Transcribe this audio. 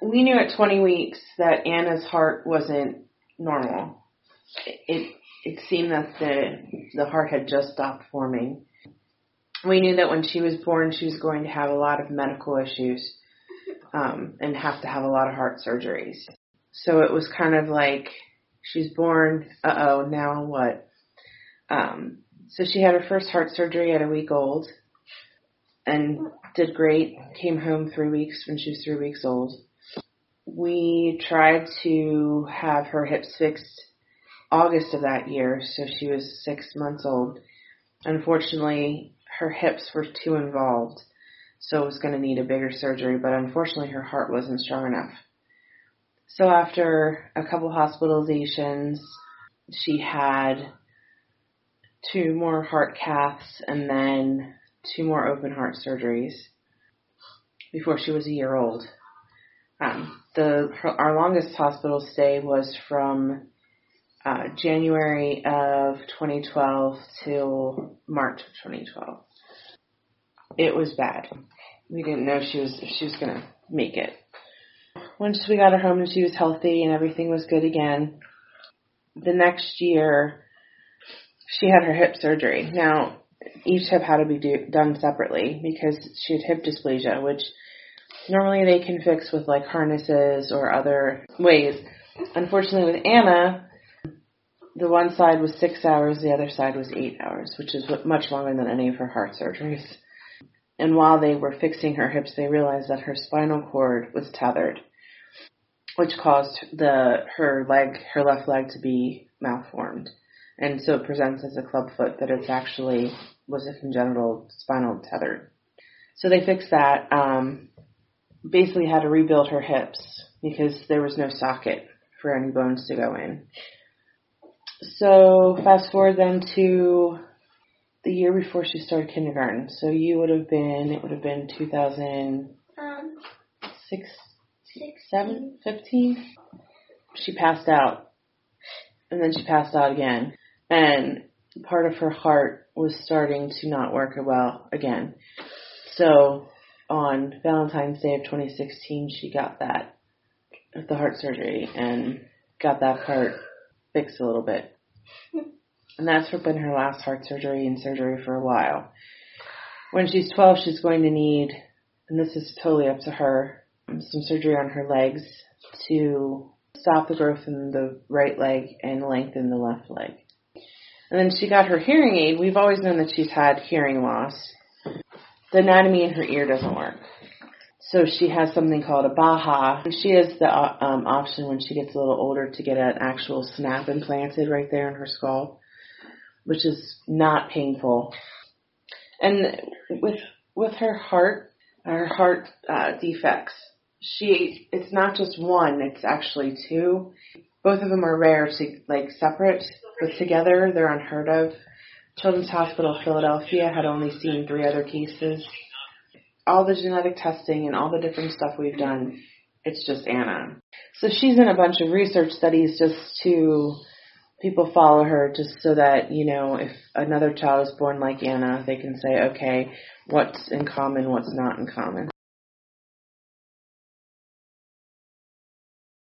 we knew at 20 weeks that Anna's heart wasn't normal. It seemed that the heart had just stopped forming. We knew that when she was born, she was going to have a lot of medical issues and have to have a lot of heart surgeries. So it was kind of like, she's born, now what? So she had her first heart surgery at a week old and did great. Came home 3 weeks when she was 3 weeks old. We tried to have her hips fixed August of that year, so she was 6 months old. Unfortunately, her hips were too involved, so it was going to need a bigger surgery, but unfortunately her heart wasn't strong enough. So after a couple hospitalizations, she had 2 more heart caths and then 2 more open heart surgeries before she was a year old. Our longest hospital stay was from January of 2012 till March of 2012. It was bad. We didn't know if she was going to make it. Once we got her home and she was healthy and everything was good again, the next year she had her hip surgery. Now, each hip had to be done separately because she had hip dysplasia, which normally they can fix with like harnesses or other ways. Unfortunately with Anna, the one side was 6 hours, the other side was 8 hours, which is much longer than any of her heart surgeries. And while they were fixing her hips, they realized that her spinal cord was tethered, which caused her left leg to be malformed. And so it presents as a clubfoot, but it actually was a congenital spinal tether. So they fixed that, basically had to rebuild her hips because there was no socket for any bones to go in. So fast forward then to the year before she started kindergarten. So it would have been 2006, 7, 15. She passed out. And then she passed out again. And part of her heart was starting to not work well again. So on Valentine's Day of 2016, she got the heart surgery and got that part fixed a little bit. And that's been her last heart surgery and surgery for a while. When she's 12, she's going to need, and this is totally up to her, some surgery on her legs to stop the growth in the right leg and lengthen the left leg. And then she got her hearing aid. We've always known that she's had hearing loss. The anatomy in her ear doesn't work. So she has something called a Baha. She has the option when she gets a little older to get an actual snap implanted right there in her skull, which is not painful. And with her heart defects, it's not just one, it's actually 2. Both of them are rare, separate, but together they're unheard of. Children's Hospital of Philadelphia had only seen 3 other cases. All the genetic testing and all the different stuff we've done, it's just Anna. So she's in a bunch of research studies just to people follow her just so that, if another child is born like Anna, they can say, okay, what's in common, what's not in common.